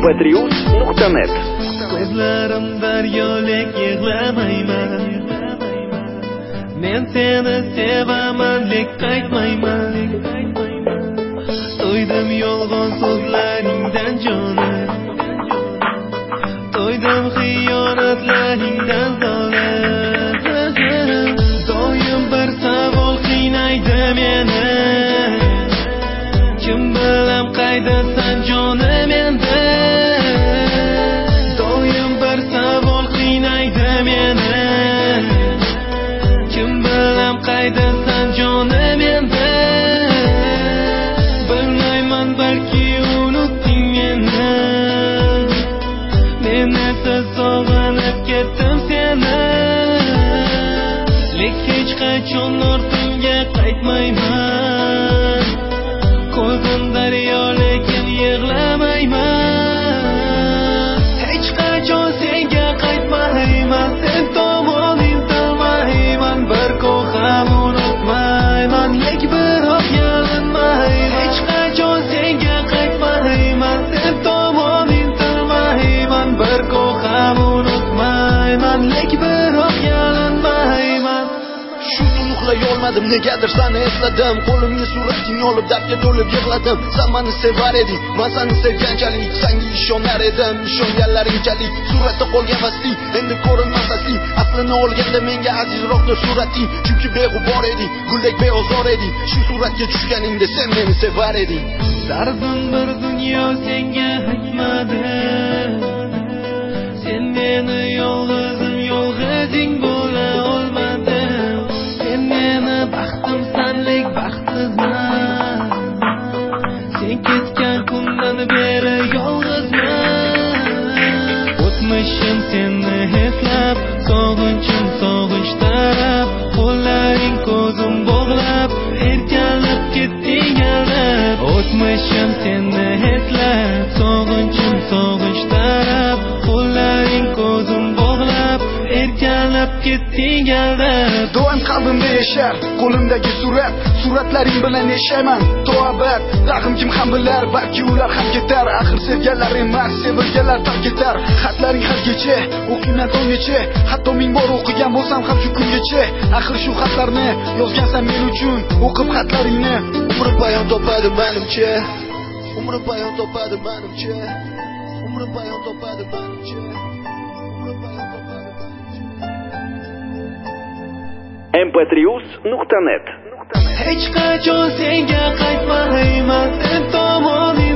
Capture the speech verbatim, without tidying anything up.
p три uz nuqta net. Ko'zlarim daryolek yig'lamayman. Men seni sevaman, lek qaytmayman. To'ydim yolg'on so'zlaringdan jonim. To'ydim xiyonatlaringdan zolim. Doim bir savol qiynaydi meni. Kim bilan qaydasan jonim endi? Doim bir savol qiynaydi meni. Kim bilan qaydasan jonim endi? Bilmayman, balki unutding meni. Men esa sog'inib ketdim seni. Lek hech qachon ortimga qaytmayman. Ko'zim daryo, lekin yig'lamayman. Hech qachon senga qaytmayman. Sen tomon intilmayman. Bir ko'zim unutmayman, lek biroq yalinmayman. Hech qachon senga qaytmayman. Sen tomon intilmayman. Bir ko'zim unutmayman, lek biroq yalinmayman. Shu tun uxlay olmadim, negadir seni esladim. Qo'limga surating olib dardga to'lib yig'ladim. Sen meni sevar eding, men seni sevganchalik. Senga ishonar edim, ishonganlaringchalik. Suratda qolgan vasli, endi ko'rinmas asli. Aslini olganda menga azizroqdir surating. Chunki beg'ubor eding, guldek beozor eding. Shu suratga tushganingda sen meni sevar eding. Dardim bir dunyo senga aytmadi. Sen meni yolg'izim, yolg'izing bo'la olmading. Sen meni baxtimsan, lek baxtsizman. Sen ketgan kundan beri yolg'izman. O'tmishim seni eslab, sog'inchim sog'inch tarab. Qo'llaring ko'zim bog'lab, erkalab ketding aldab. O'tmishim seni eslab, sog'inchim sog'inch tarab. Qo'llaring ko'zim bog'lab, erkalab ketding aldab. Doim qalbimda yashar qo'limdagi surat. Suratlaring bilan yashayman to'abat. Tag'im kim ham bilar, balki ular ham ketar. Axir sevganlar emas, sevilganlar tark etar. Xatlaring har kecha o'qiyman tonggacha. Hatto ming bor o'qigan bo'lsam ham shu kungacha. Axir shu xatlarni yozgansan men uchun. O'qib xatlaringni Umri bayon topadi menimcha. Umri bayon topadi menimcha. Umri bayon topadi menimcha. Umri bayon topadi menimcha. m p три uz nuqta net. Hech qachon senga qaytmayman. Sen tomon